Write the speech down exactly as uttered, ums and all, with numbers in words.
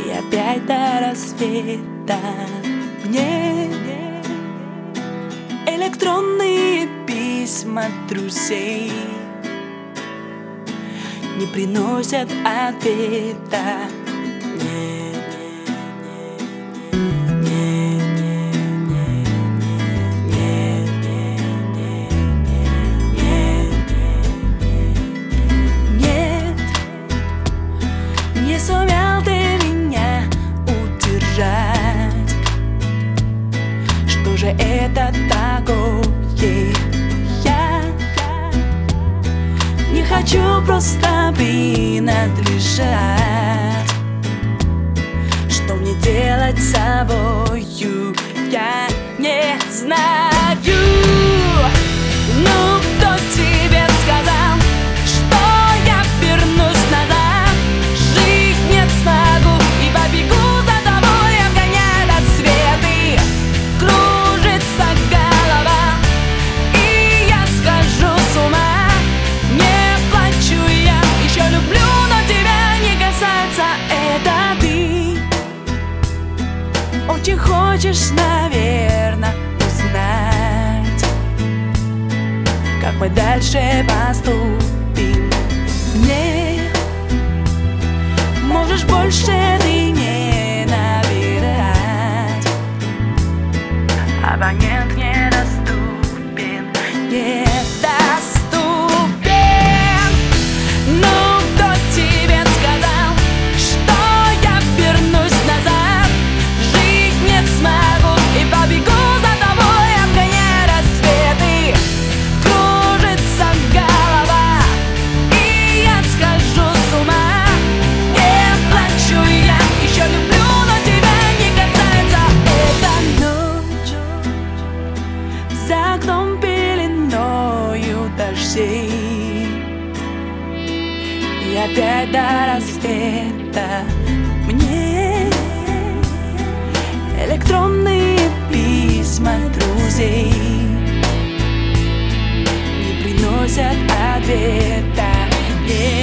И опять до рассвета мне электронные письма друзей не приносят ответа. Нет, нет, нет, нет, нет, нет, нет, не сумел ты меня удержать. Что же это такое? Я не хочу просто принадлежать. Что мне делать с собою, я не знаю. Ну, кто тебе сказал, что я вернусь назад? Жить не смогу и побегу за тобой, обгоняя рассветы. Кружится голова, и я схожу с ума. Не плачу я, еще люблю, но тебя не касается. Это ты очень хочешь, наверное, узнать, как мы дальше поступим. Не можешь больше ты не набирать. Абонент недоступен, недоступен. Ну, кто тебе сказал, что я вернусь назад? Жить не смогу и побегу за тобой, обгоняя рассветы. Кружится голова, и я схожу с ума. Не плачу я, еще люблю, но тебя не касается. Эта ночь за окном пеленою дождей, и опять до рассвета мне электронные письма друзей не приносят ответа. Не